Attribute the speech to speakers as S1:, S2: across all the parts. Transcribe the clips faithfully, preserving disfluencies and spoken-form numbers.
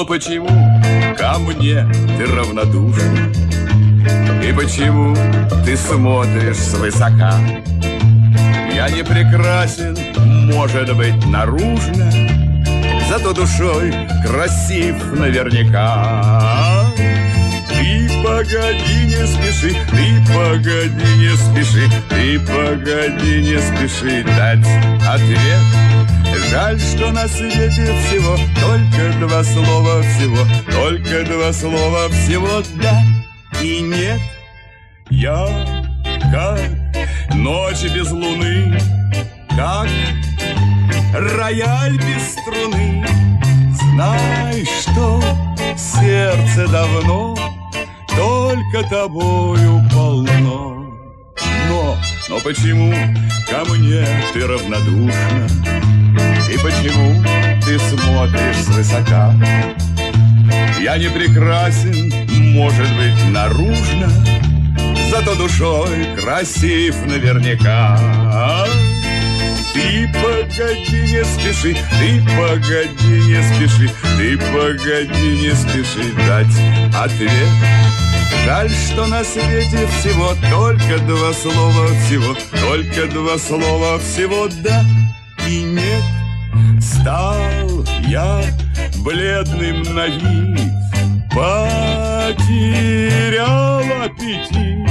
S1: Но почему ко мне ты равнодушна? И почему ты смотришь свысока? Я не прекрасен, может быть, наружно, зато душой красив наверняка. Ты погоди, не спеши, ты погоди, не спеши, ты погоди, не спеши дать ответ. Жаль, что на свете всего только два слова всего, только два слова всего да и нет. Я как ночь без луны, как рояль без струны. Знай, что сердце давно только тобою полно. Но, но почему ко мне ты равнодушна? И почему ты смотришь свысока? Я не прекрасен, может быть, наружно, зато душой красив наверняка. Ты погоди, не спеши, ты погоди, не спеши, ты погоди, не спеши дать ответ. Жаль, что на свете всего только два слова всего, только два слова всего да и нет. Стал я бледным на вид, потерял аппетит.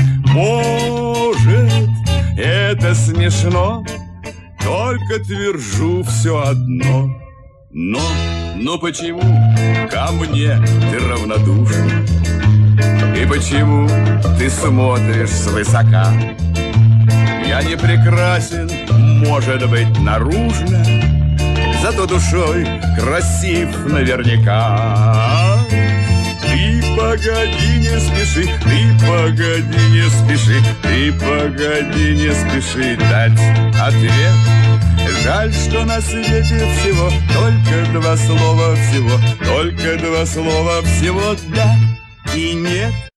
S1: Может, это смешно, только твержу все одно. Но, но почему ко мне ты равнодушна? И почему ты смотришь свысока? Я не прекрасен, может быть, наружно, зато душой красив наверняка. Ты погоди, не спеши, ты погоди, не спеши, ты погоди, не спеши дать ответ. Жаль, что на свете всего только два слова всего, только два слова всего да и нет.